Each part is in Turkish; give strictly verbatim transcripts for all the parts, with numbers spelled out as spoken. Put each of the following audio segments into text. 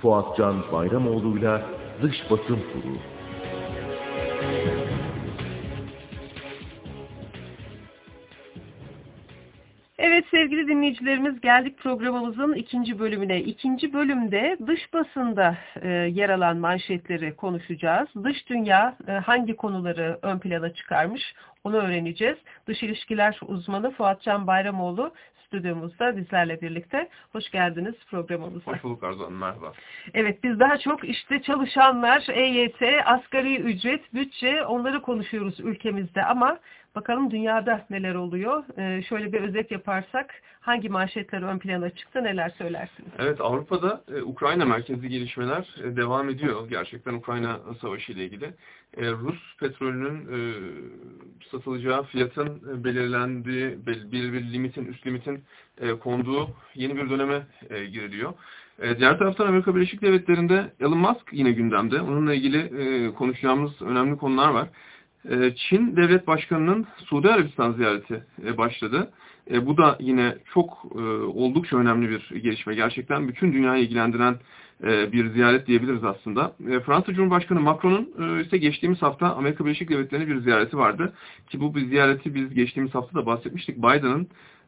Fuatcan Bayramoğlu'yla Dış Basın Turu. Evet sevgili dinleyicilerimiz, geldik programımızın ikinci bölümüne. İkinci bölümde dış basında e, yer alan manşetleri konuşacağız. Dış dünya e, hangi konuları ön plana çıkarmış onu öğreneceğiz. Dış ilişkiler uzmanı Fuatcan Bayramoğlu stüdyomuzda bizlerle birlikte. Hoş geldiniz programımıza. Hoş bulduk Arzu Hanım, merhaba. Evet, biz daha çok işte çalışanlar, E Y T, asgari ücret, bütçe, onları konuşuyoruz ülkemizde ama bakalım dünyada neler oluyor? Ee, şöyle bir özet yaparsak hangi manşetler ön plana çıktı, neler söylersiniz? Evet, Avrupa'da e, Ukrayna merkezli gelişmeler e, devam ediyor. Gerçekten Ukrayna Savaşı ile ilgili. E, Rus petrolünün e, satılacağı fiyatın e, belirlendiği, bel, bir, bir limitin, üst limitin e, konduğu yeni bir döneme e, giriliyor. E, diğer taraftan Amerika Birleşik Devletleri'nde Elon Musk yine gündemde. Onunla ilgili e, konuşacağımız önemli konular var. Çin Devlet Başkanı'nın Suudi Arabistan ziyareti başladı. Bu da yine çok oldukça önemli bir gelişme. Gerçekten bütün dünyayı ilgilendiren bir ziyaret diyebiliriz aslında. Fransa Cumhurbaşkanı Macron'un ise geçtiğimiz hafta Amerika Birleşik Devletleri'ne bir ziyareti vardı. Ki bu bir ziyareti biz geçtiğimiz hafta da bahsetmiştik. Biden'ın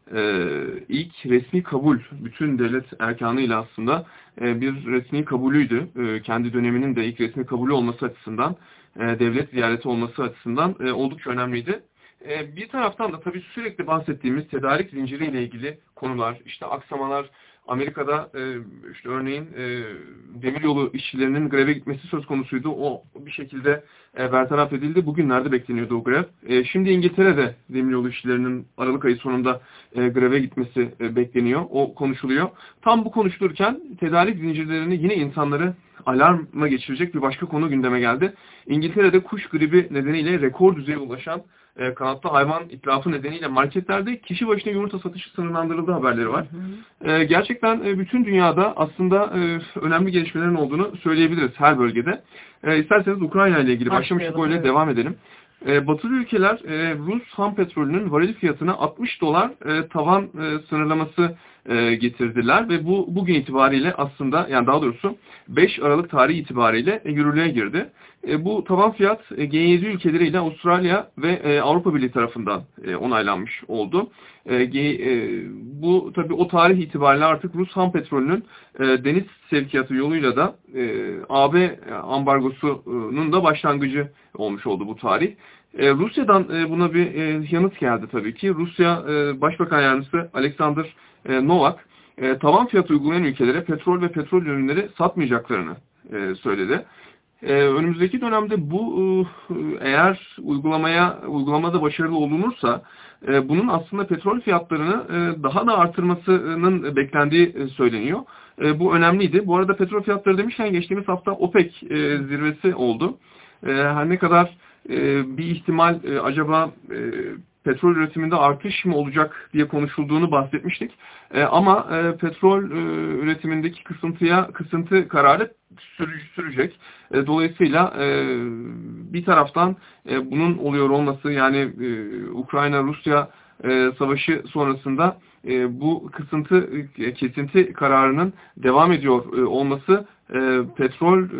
ilk resmi kabul, bütün devlet erkanıyla aslında bir resmi kabulüydü. Kendi döneminin de ilk resmi kabulü olması açısından, devlet ziyareti olması açısından oldukça önemliydi. Bir taraftan da tabii sürekli bahsettiğimiz tedarik zinciriyle ilgili konular, işte aksamalar, Amerika'da işte örneğin demiryolu işçilerinin greve gitmesi söz konusuydu. O bir şekilde bertaraf edildi. Bugünlerde bekleniyordu o grev. Şimdi İngiltere'de demiryolu işçilerinin Aralık ayı sonunda greve gitmesi bekleniyor. O konuşuluyor. Tam bu konuşulurken tedarik zincirlerini yine insanları alarma geçirecek bir başka konu gündeme geldi. İngiltere'de kuş gribi nedeniyle rekor düzeye ulaşan e, kanatlı hayvan itlafı nedeniyle marketlerde kişi başına yumurta satışı sınırlandırıldığı haberleri var. Hı hı. E, gerçekten e, bütün dünyada aslında e, önemli gelişmelerin olduğunu söyleyebiliriz her bölgede. E, isterseniz Ukrayna ile ilgili başlamıştık, öyle evet. Devam edelim. E, batılı ülkeler e, Rus ham petrolünün varil fiyatına altmış dolar e, tavan e, sınırlaması e, getirdiler ve bu bugün itibariyle aslında, yani daha doğrusu beş Aralık tarihi itibariyle e, yürürlüğe girdi. E, bu tavan fiyat e, G yedi ülkeleriyle Avustralya ve e, Avrupa Birliği tarafından e, onaylanmış oldu. E, e, bu tabii o tarih itibariyle artık Rus ham petrolünün e, deniz sevkiyatı yoluyla da e, A B ambargosunun da başlangıcı olmuş oldu bu tarih. E, Rusya'dan e, buna bir e, yanıt geldi tabii ki. Rusya e, Başbakan Yardımcısı Alexander e, Novak e, tavan fiyatı uygulayan ülkelere petrol ve petrol ürünleri satmayacaklarını e, söyledi. Ee, önümüzdeki dönemde bu e, eğer uygulamaya uygulamada başarılı olunursa e, bunun aslında petrol fiyatlarını e, daha da artırmasının beklendiği e, söyleniyor. E, bu önemliydi. Bu arada petrol fiyatları demişken geçtiğimiz hafta OPEC e, zirvesi oldu. E, her ne kadar e, bir ihtimal e, acaba e, petrol üretiminde artış mı olacak diye konuşulduğunu bahsetmiştik. E, ama e, petrol e, üretimindeki kısıntıya kısıntı kararı sürü, sürecek. E, dolayısıyla e, bir taraftan e, bunun oluyor olması, yani e, Ukrayna-Rusya e, savaşı sonrasında e, bu kısıntı e, kesinti kararının devam ediyor e, olması e, petrol e,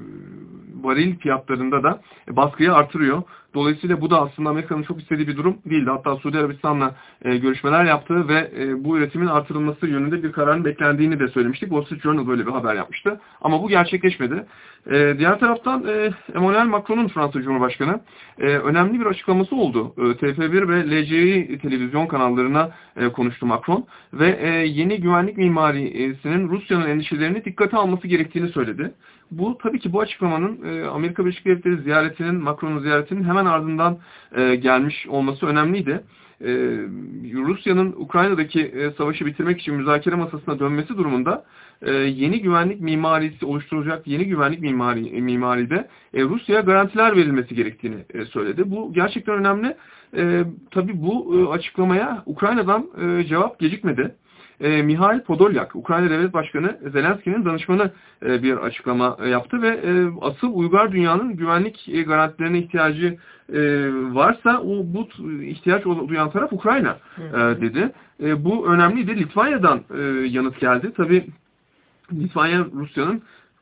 varil fiyatlarında da baskıyı artırıyor. Dolayısıyla bu da aslında Amerika'nın çok istediği bir durum değildi. Hatta Suudi Arabistan'la e, görüşmeler yaptığı ve e, bu üretimin artırılması yönünde bir kararın beklendiğini de söylemiştik. Wall Street Journal böyle bir haber yapmıştı. Ama bu gerçekleşmedi. E, diğer taraftan e, Emmanuel Macron'un, Fransa Cumhurbaşkanı, e, önemli bir açıklaması oldu. E, T F bir ve L C I televizyon kanallarına e, konuştu Macron ve e, yeni güvenlik mimarisinin Rusya'nın endişelerini dikkate alması gerektiğini söyledi. Bu tabii ki bu açıklamanın e, Amerika Birleşik Devletleri ziyaretinin, Macron'un ziyaretinin hemen ardından e, gelmiş olması önemliydi. E, Rusya'nın Ukrayna'daki e, savaşı bitirmek için müzakere masasına dönmesi durumunda e, yeni güvenlik mimarisi oluşturulacak yeni güvenlik mimari e, mimaride e, Rusya'ya garantiler verilmesi gerektiğini e, söyledi. Bu gerçekten önemli. E, tabii bu e, açıklamaya Ukrayna'dan e, cevap gecikmedi. E, Mihail Podolyak, Ukrayna Devlet Başkanı Zelenski'nin danışmanı e, bir açıklama e, yaptı ve e, asıl uygar dünyanın güvenlik e, garantilerine ihtiyacı e, varsa o bu ihtiyaç duyan taraf Ukrayna e, dedi. E, bu önemliydi. Litvanya'dan e, yanıt geldi. Tabii Litvanya Rusya'nın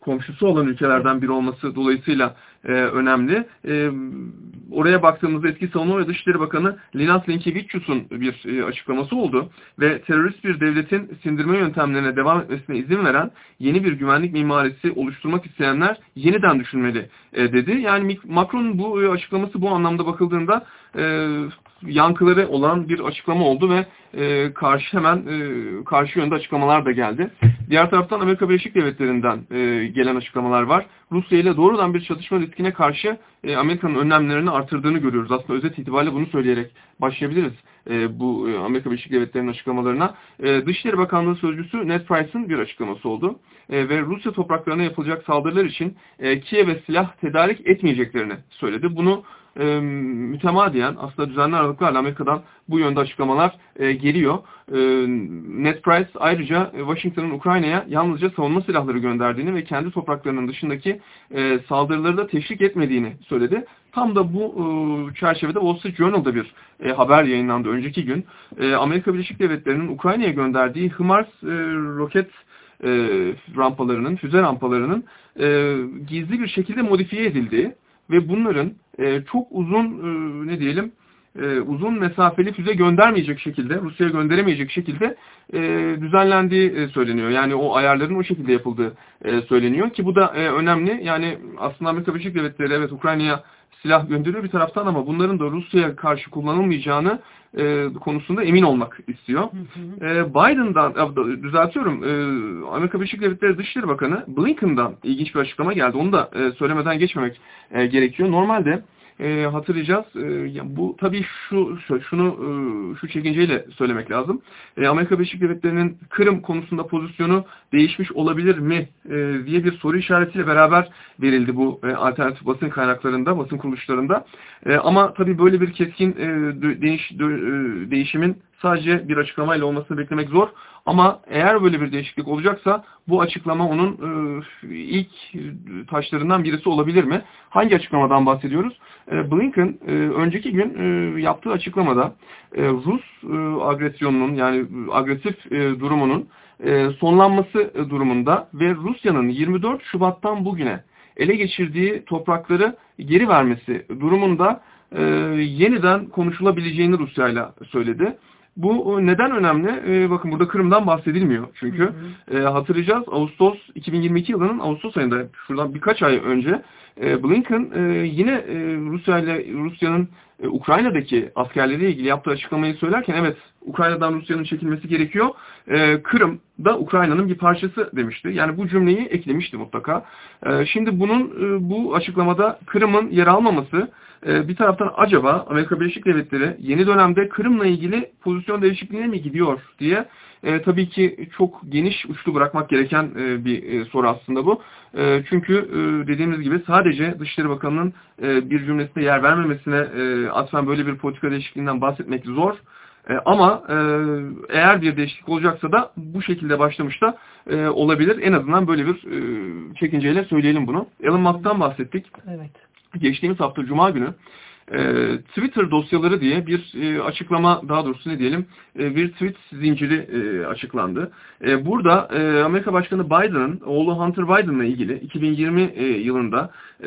komşusu olan ülkelerden biri olması dolayısıyla e, önemli. E, oraya baktığımızda eski Savunma ve Dışişleri Bakanı Linas Linkevicius'un bir e, açıklaması oldu ve terörist bir devletin sindirme yöntemlerine devam etmesine izin veren yeni bir güvenlik mimarisi oluşturmak isteyenler yeniden düşünmeli e, dedi. Yani Macron'un bu e, açıklaması bu anlamda bakıldığında e, yankıları olan bir açıklama oldu ve e, karşı hemen e, karşı yönde açıklamalar da geldi. Diğer taraftan Amerika Birleşik Devletleri'nden e, gelen açıklamalar var. Rusya ile doğrudan bir çatışma riskine karşı e, Amerika'nın önlemlerini artırdığını görüyoruz. Aslında özet itibariyle bunu söyleyerek başlayabiliriz e, bu e, Amerika Birleşik Devletleri'nin açıklamalarına. E, Dışişleri Bakanlığı Sözcüsü Ned Price'ın bir açıklaması oldu. E, ve Rusya topraklarına yapılacak saldırılar için e, Kiev'e silah tedarik etmeyeceklerini söyledi. Bunu E, mütemadiyen aslında düzenli aralıklarla Amerika'dan bu yönde açıklamalar e, geliyor. E, Ned Price ayrıca Washington'ın Ukrayna'ya yalnızca savunma silahları gönderdiğini ve kendi topraklarının dışındaki e, saldırıları da teşvik etmediğini söyledi. Tam da bu e, çerçevede Wall Street Journal'da bir e, haber yayınlandı önceki gün. E, Amerika Birleşik Devletleri'nin Ukrayna'ya gönderdiği HIMARS e, roket e, rampalarının, füze rampalarının e, gizli bir şekilde modifiye edildiği ve bunların e, çok uzun e, ne diyelim e, uzun mesafeli füze göndermeyecek şekilde, Rusya'ya gönderemeyecek şekilde e, düzenlendiği e, söyleniyor. Yani o ayarların o şekilde yapıldığı e, söyleniyor ki bu da e, önemli. Yani aslında Amerika Birleşik Devletleri evet Ukrayna'ya silah gönderiyor bir taraftan ama bunların da Rusya'ya karşı kullanılmayacağını e, konusunda emin olmak istiyor. Hı hı. E, Biden'dan, düzeltiyorum, e, Amerika Birleşik Devletleri Dışişleri Bakanı Blinken'dan ilginç bir açıklama geldi. Onu da e, söylemeden geçmemek e, gerekiyor. Normalde e, hatırlayacağız. E, bu tabii şu, şu şunu e, şu çekinceyle söylemek lazım. E, Amerika Birleşik Devletleri'nin Kırım konusunda pozisyonu değişmiş olabilir mi e, diye bir soru işaretiyle beraber verildi bu e, alternatif basın kaynaklarında, basın kuruluşlarında. E, ama tabii böyle bir keskin e, değiş, de, e, değişimin sadece bir açıklamayla olmasını beklemek zor. Ama eğer böyle bir değişiklik olacaksa bu açıklama onun e, ilk taşlarından birisi olabilir mi? Hangi açıklamadan bahsediyoruz? E, Blinken e, önceki gün e, yaptığı açıklamada e, Rus e, agresyonunun yani agresif e, durumunun e, sonlanması e, durumunda ve Rusya'nın yirmi dört Şubat'tan bugüne ele geçirdiği toprakları geri vermesi durumunda e, yeniden konuşulabileceğini Rusya'yla söyledi. Bu neden önemli? Ee, bakın burada Kırım'dan bahsedilmiyor çünkü. Hı hı. E, hatırlayacağız Ağustos iki bin yirmi iki yılının Ağustos ayında şuradan birkaç ay önce e, Blinken e, yine e, Rusya ile Rusya'nın e, Ukrayna'daki askerleriyle ilgili yaptığı açıklamayı söylerken evet Ukrayna'dan Rusya'nın çekilmesi gerekiyor. E, Kırım da Ukrayna'nın bir parçası demişti. Yani bu cümleyi eklemişti mutlaka. E, şimdi bunun e, bu açıklamada Kırım'ın yer almaması bir taraftan acaba Amerika Birleşik Devletleri yeni dönemde Kırım'la ilgili pozisyon değişikliğine mi gidiyor diye e, tabii ki çok geniş uçlu bırakmak gereken e, bir e, soru aslında bu. E, çünkü e, dediğimiz gibi sadece Dışişleri Bakanı'nın e, bir cümlesinde yer vermemesine e, atfen böyle bir politika değişikliğinden bahsetmek zor. E, ama e, eğer bir değişiklik olacaksa da bu şekilde başlamış da e, olabilir. En azından böyle bir e, çekinceyle söyleyelim bunu. Elon Musk'tan bahsettik. Evet. Geçtiğimiz hafta Cuma günü e, Twitter dosyaları diye bir e, açıklama, daha doğrusu ne diyelim, e, bir tweet zinciri e, açıklandı. E, burada e, Amerika Başkanı Biden'ın oğlu Hunter Biden'la ilgili iki bin yirmi e, yılında e,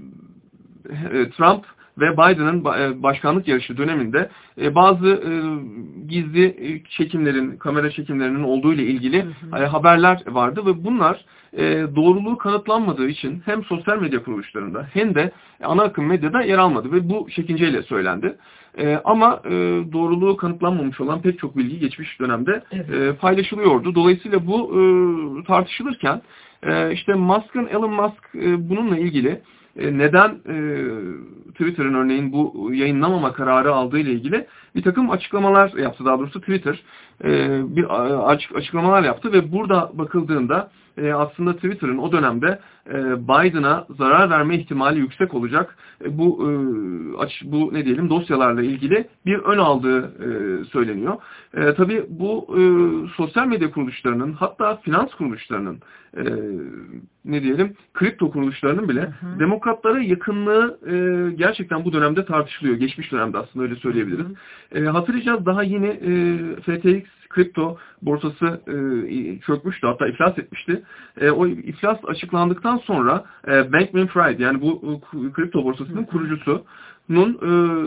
e, Trump ve Biden'ın başkanlık yarışı döneminde bazı gizli çekimlerin, kamera çekimlerinin olduğu ile ilgili hı hı. haberler vardı ve bunlar doğruluğu kanıtlanmadığı için hem sosyal medya kuruluşlarında hem de ana akım medyada yer almadı ve bu çekinceyle söylendi. Ama doğruluğu kanıtlanmamış olan pek çok bilgi geçmiş dönemde evet. paylaşılıyordu. Dolayısıyla bu tartışılırken işte Musk'ın, Elon Musk bununla ilgili neden e, Twitter'ın örneğin bu yayınlamama kararı aldığı ile ilgili bir takım açıklamalar yaptı. Daha doğrusu Twitter e, bir açık açıklamalar yaptı ve burada bakıldığında e, aslında Twitter'ın o dönemde e, Biden'a zarar verme ihtimali yüksek olacak e, bu e, aç, bu ne diyelim dosyalarla ilgili bir ön aldığı e, söyleniyor. E, tabii bu e, sosyal medya kuruluşlarının, hatta finans kuruluşlarının, e, ne diyelim kripto kuruluşlarının bile hı hı. demokratlara yakınlığı e, gerçekten bu dönemde tartışılıyor. Geçmiş dönemde aslında öyle söyleyebiliriz. Hı hı. E, hatırlayacağız daha yeni e, F T X kripto borsası e, çökmüştü, hatta iflas etmişti. E, o iflas açıklandıktan sonra e, Bankman-Fried, yani bu e, kripto borsasının kurucusunun e,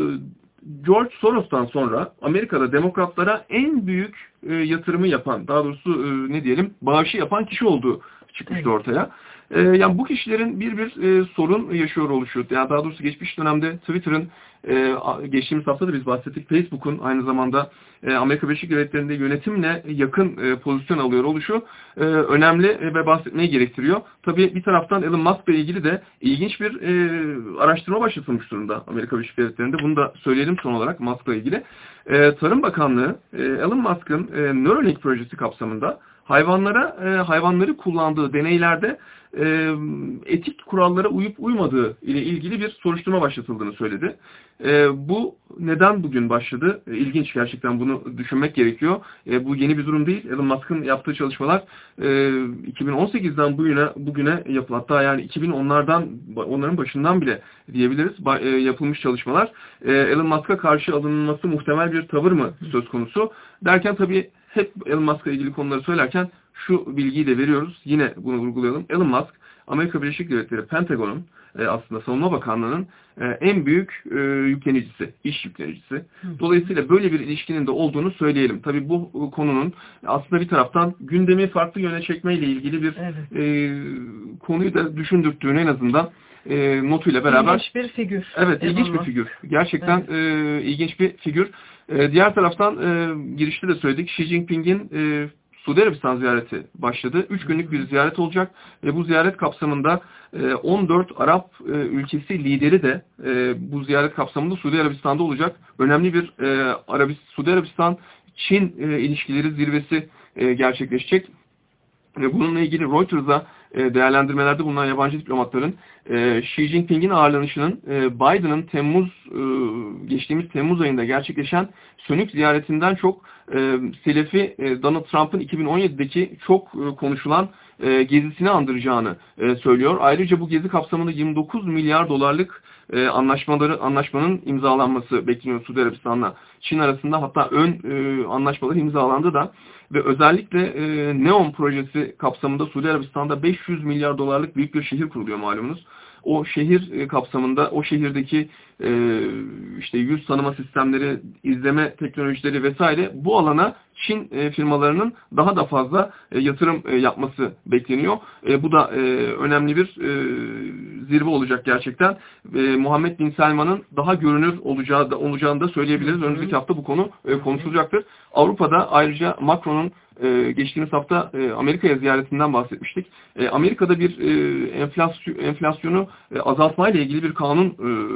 George Soros'tan sonra Amerika'da demokratlara en büyük e, yatırımı yapan, daha doğrusu e, ne diyelim, bağışı yapan kişi olduğu çıkmıştı ortaya. E, yani bu kişilerin bir bir e, sorun yaşıyor oluşu. Yani daha doğrusu geçmiş dönemde Twitter'ın, e, geçtiğimiz hafta da biz bahsettik, Facebook'un aynı zamanda e, Amerika Birleşik Devletleri'nde yönetimle yakın e, pozisyon alıyor oluşu e, önemli ve bahsetmeyi gerektiriyor. Tabii bir taraftan Elon Musk'la ilgili de ilginç bir e, araştırma başlatılmış durumda Amerika Birleşik Devletleri'nde. Bunu da söyleyelim son olarak Musk'la ilgili. E, Tarım Bakanlığı e, Elon Musk'ın e, Neuralink projesi kapsamında hayvanlara e, hayvanları kullandığı deneylerde e, etik kurallara uyup uymadığı ile ilgili bir soruşturma başlatıldığını söyledi. E, bu neden bugün başladı? E, ilginç, gerçekten bunu düşünmek gerekiyor. E, bu yeni bir durum değil. Elon Musk'ın yaptığı çalışmalar e, iki bin on sekizden bugüne bugüne yapıldı. Hatta yani iki bin onlardan onların başından bile diyebiliriz ba, e, yapılmış çalışmalar. E, Elon Musk'a karşı alınması muhtemel bir tavır mı söz konusu? Derken tabii hep Elon Musk'la ilgili konuları söylerken şu bilgiyi de veriyoruz. Yine bunu vurgulayalım. Elon Musk, Amerika Birleşik Devletleri Pentagon'un e, aslında Savunma Bakanlığı'nın e, en büyük e, yüklenicisi, iş yüklenicisi. Dolayısıyla böyle bir ilişkinin de olduğunu söyleyelim. Tabii bu konunun aslında bir taraftan gündemi farklı yöne çekmeyle ilgili bir evet. e, konuyu da düşündürttüğünü en azından e, notuyla beraber. İlginç bir figür. Evet, ilginç bir figür. Gerçekten evet. e, ilginç bir figür. E, diğer taraftan e, girişte de söyledik. Xi Jinping'in e, Suudi Arabistan ziyareti başladı. Üç günlük bir ziyaret olacak ve bu ziyaret kapsamında on dört Arap ülkesi lideri de bu ziyaret kapsamında Suudi Arabistan'da olacak. Önemli bir Arabist, Suudi Arabistan-Çin ilişkileri zirvesi gerçekleşecek. Bununla ilgili Reuters'a değerlendirmelerde bulunan yabancı diplomatların Xi Jinping'in ağırlanışının Biden'ın Temmuz geçtiğimiz Temmuz ayında gerçekleşen Sönük ziyaretinden çok Selefi Donald Trump'ın iki bin on yedideki çok konuşulan gezisini andıracağını söylüyor. Ayrıca bu gezi kapsamında yirmi dokuz milyar dolarlık anlaşmaları anlaşmanın imzalanması bekleniyor Suudi Arabistan'la Çin arasında, hatta ön anlaşmalar imzalandı da ve özellikle Neom projesi kapsamında Suudi Arabistan'da beş yüz milyar dolarlık büyük bir şehir kuruluyor malumunuz. O şehir kapsamında o şehirdeki işte yüz tanıma sistemleri, izleme teknolojileri vesaire, bu alana Çin firmalarının daha da fazla yatırım yapması bekleniyor. Bu da önemli bir zirve olacak gerçekten. Muhammed Bin Selman'ın daha görünür olacağı da, olacağını da söyleyebiliriz. Önümüzdeki hafta bu konu konuşulacaktır. Avrupa'da ayrıca Macron'un geçtiğimiz hafta Amerika'ya ziyaretinden bahsetmiştik. Amerika'da bir enflasyon, enflasyonu azaltmayla ilgili bir kanun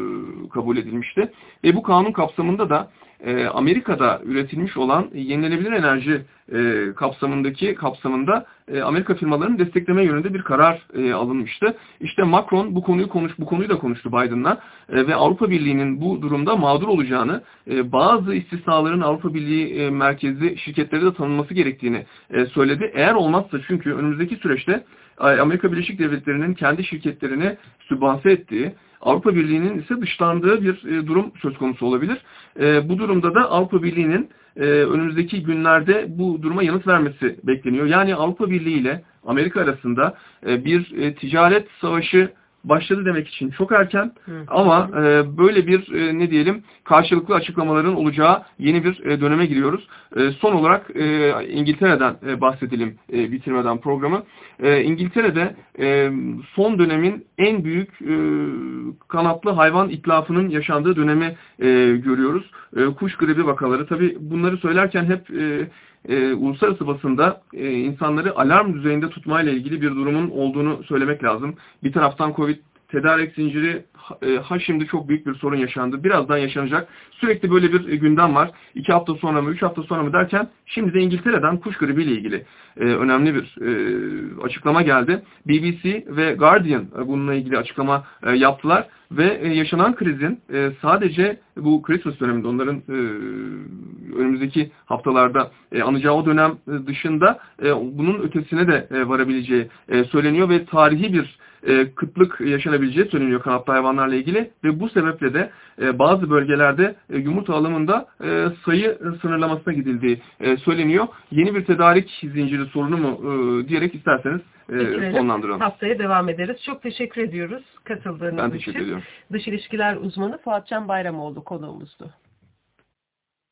kabul edilmişti. Ve bu kanun kapsamında da Amerika'da üretilmiş olan yenilenebilir enerji kapsamındaki kapsamında Amerika firmalarını destekleme yönünde bir karar alınmıştı. İşte Macron bu konuyu konuş bu konuyu da konuştu Biden'la ve Avrupa Birliği'nin bu durumda mağdur olacağını, bazı istisnaların Avrupa Birliği merkezli şirketlere de tanınması gerektiğini söyledi. Eğer olmazsa, çünkü önümüzdeki süreçte Amerika Birleşik Devletleri'nin kendi şirketlerini sübvanse ettiği, Avrupa Birliği'nin ise dışlandığı bir e, durum söz konusu olabilir. E, bu durumda da Avrupa Birliği'nin e, önümüzdeki günlerde bu duruma yanıt vermesi bekleniyor. Yani Avrupa Birliği ile Amerika arasında e, bir e, ticaret savaşı başladı demek için çok erken, hı. ama e, böyle bir e, ne diyelim karşılıklı açıklamaların olacağı yeni bir e, döneme giriyoruz. E, son olarak e, İngiltere'den e, bahsedelim e, bitirmeden programı. E, İngiltere'de e, son dönemin en büyük e, kanatlı hayvan itlafının yaşandığı dönemi e, görüyoruz. E, kuş gribi vakaları. Tabii bunları söylerken hep e, e, uluslararası basında e, insanları alarm düzeyinde tutmayla ilgili bir durumun olduğunu söylemek lazım. Bir taraftan Covid tedarik zinciri e, ha şimdi çok büyük bir sorun yaşandı. Birazdan yaşanacak. Sürekli böyle bir e, gündem var. İki hafta sonra mı, üç hafta sonra mı derken şimdi de İngiltere'den kuş gribiyle ilgili e, önemli bir e, açıklama geldi. B B C ve Guardian e, bununla ilgili açıklama e, yaptılar ve e, yaşanan krizin e, sadece bu Christmas döneminde, onların e, önümüzdeki haftalarda e, anacağı o dönem dışında e, bunun ötesine de e, varabileceği e, söyleniyor ve tarihi bir e, kıtlık yaşanabileceği söyleniyor kanatlı hayvanlarla ilgili ve bu sebeple de e, bazı bölgelerde e, yumurta alımında e, sayı sınırlamasına gidildiği e, söyleniyor. Yeni bir tedarik zinciri sorunu mu e, diyerek isterseniz e, sonlandıralım. Haftaya devam ederiz. Çok teşekkür ediyoruz katıldığınız için. Ben teşekkür ediyorum. Dış ilişkiler uzmanı Fuat Can Bayramoğlu konuğumuzdu.